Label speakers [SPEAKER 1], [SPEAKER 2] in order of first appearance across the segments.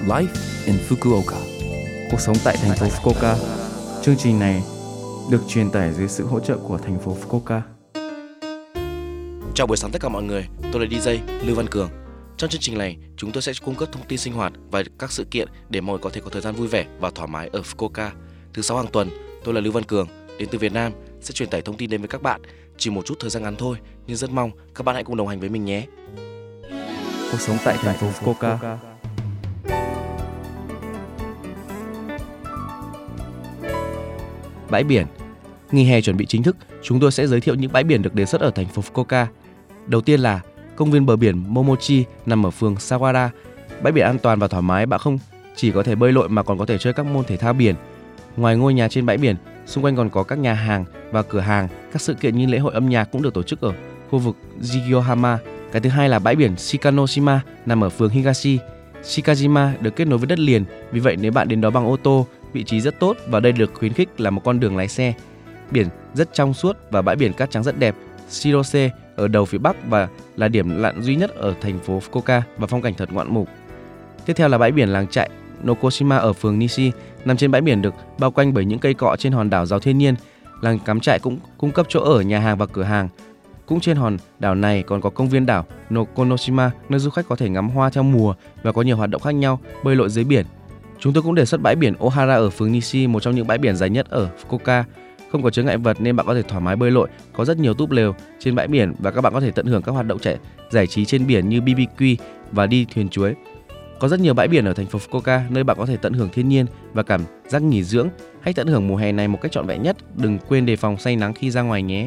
[SPEAKER 1] Life in Fukuoka. Cuộc sống tại thành phố Fukuoka. Chương trình này được truyền tải dưới sự hỗ trợ của thành phố Fukuoka.
[SPEAKER 2] Chào buổi sáng tất cả mọi người, tôi là DJ Lưu Văn Cường. Trong chương trình này, chúng tôi sẽ cung cấp thông tin sinh hoạt và các sự kiện để mọi người có thể có thời gian vui vẻ và thoải mái ở Fukuoka. Thứ 6 hàng tuần, tôi là Lưu Văn Cường, đến từ Việt Nam, sẽ truyền tải thông tin đến với các bạn. Chỉ một chút thời gian ngắn thôi, nhưng rất mong các bạn hãy cùng đồng hành với mình nhé.
[SPEAKER 1] Cuộc sống tại thành phố Fukuoka.
[SPEAKER 2] Bãi biển. Nghỉ hè chuẩn bị chính thức, chúng tôi sẽ giới thiệu những bãi biển được đề xuất ở thành phố Fukuoka. Đầu tiên là công viên bờ biển Momochi nằm ở phường Sawara. Bãi biển an toàn và thoải mái, bạn không chỉ có thể bơi lội mà còn có thể chơi các môn thể thao biển. Ngoài ngôi nhà trên bãi biển, xung quanh còn có các nhà hàng và cửa hàng. Các sự kiện như lễ hội âm nhạc cũng được tổ chức ở khu vực Jigohama. Cái thứ hai là bãi biển Shikanoshima nằm ở phường Higashi. Shikajima được kết nối với đất liền, vì vậy nếu bạn đến đó bằng ô tô, vị trí rất tốt và đây được khuyến khích là một con đường lái xe. Biển rất trong suốt và bãi biển cát trắng rất đẹp. Shirose ở đầu phía bắc và là điểm lặn duy nhất ở thành phố Fukuoka và phong cảnh thật ngoạn mục. Tiếp theo là bãi biển làng trại Nokoshima ở phường Nishi, nằm trên bãi biển được bao quanh bởi những cây cọ trên hòn đảo giàu thiên nhiên. Làng cắm trại cũng cung cấp chỗ ở, nhà hàng và cửa hàng. Cũng trên hòn đảo này còn có công viên đảo Nokonoshima, nơi du khách có thể ngắm hoa theo mùa và có nhiều hoạt động khác nhau, bơi lội dưới biển. Chúng tôi cũng đề xuất bãi biển Ohara ở phường Nishi, một trong những bãi biển dài nhất ở Fukuoka. Không có chướng ngại vật nên bạn có thể thoải mái bơi lội, có rất nhiều túp lều trên bãi biển và các bạn có thể tận hưởng các hoạt động giải trí trên biển như BBQ và đi thuyền chuối. Có rất nhiều bãi biển ở thành phố Fukuoka nơi bạn có thể tận hưởng thiên nhiên và cảm giác nghỉ dưỡng. Hãy tận hưởng mùa hè này một cách trọn vẹn nhất, đừng quên đề phòng say nắng khi ra ngoài nhé.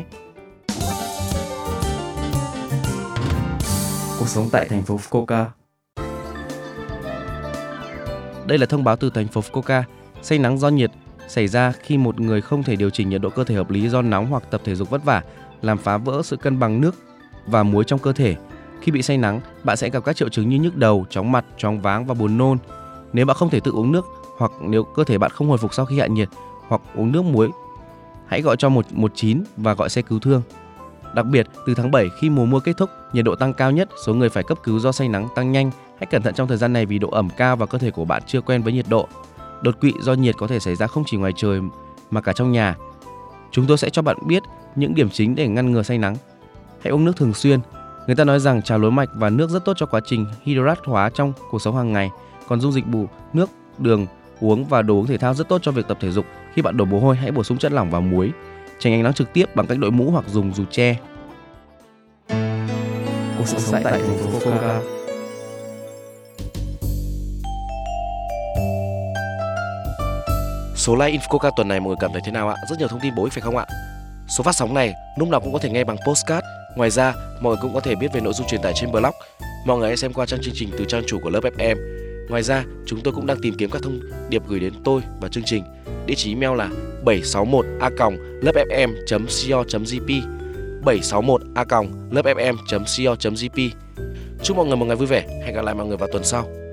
[SPEAKER 1] Cuộc sống tại thành phố Fukuoka.
[SPEAKER 2] Đây là thông báo từ thành phố Fukuoka. Say nắng do nhiệt xảy ra khi một người không thể điều chỉnh nhiệt độ cơ thể hợp lý do nóng hoặc tập thể dục vất vả, làm phá vỡ sự cân bằng nước và muối trong cơ thể. Khi bị say nắng, bạn sẽ gặp các triệu chứng như nhức đầu, chóng mặt, choáng váng và buồn nôn. Nếu bạn không thể tự uống nước hoặc nếu cơ thể bạn không hồi phục sau khi hạ nhiệt hoặc uống nước muối, hãy gọi cho 119 và gọi xe cứu thương. Đặc biệt, từ tháng 7 khi mùa mưa kết thúc, nhiệt độ tăng cao nhất, số người phải cấp cứu do say nắng tăng nhanh. Hãy cẩn thận trong thời gian này vì độ ẩm cao và cơ thể của bạn chưa quen với nhiệt độ. Đột quỵ do nhiệt có thể xảy ra không chỉ ngoài trời mà cả trong nhà. Chúng tôi sẽ cho bạn biết những điểm chính để ngăn ngừa say nắng. Hãy uống nước thường xuyên. Người ta nói rằng trà lúa mạch và nước rất tốt cho quá trình hydrat hóa trong cuộc sống hàng ngày. Còn dung dịch bù nước, đường uống và đồ uống thể thao rất tốt cho việc tập thể dục. Khi bạn đổ mồ hôi, hãy bổ sung chất lỏng và muối. Tránh ánh nắng trực tiếp bằng cách đội mũ hoặc dùng dù che.
[SPEAKER 1] Cuộc sống tại thành phố Fukuoka.
[SPEAKER 2] Số like in Fukuoka tuần này mọi người cảm thấy thế nào ạ? Rất nhiều thông tin bổ ích phải không ạ? Số phát sóng này lúc nào cũng có thể nghe bằng podcast. Ngoài ra, mọi người cũng có thể biết về nội dung truyền tải trên blog. Mọi người hãy xem qua trang chương trình từ trang chủ của lớp FM. Ngoài ra, chúng tôi cũng đang tìm kiếm các thông điệp gửi đến tôi và chương trình. Địa chỉ email là 761a.lớpfm.co.jp 761a.lớpfm.co.jp. Chúc mọi người một ngày vui vẻ. Hẹn gặp lại mọi người vào tuần sau.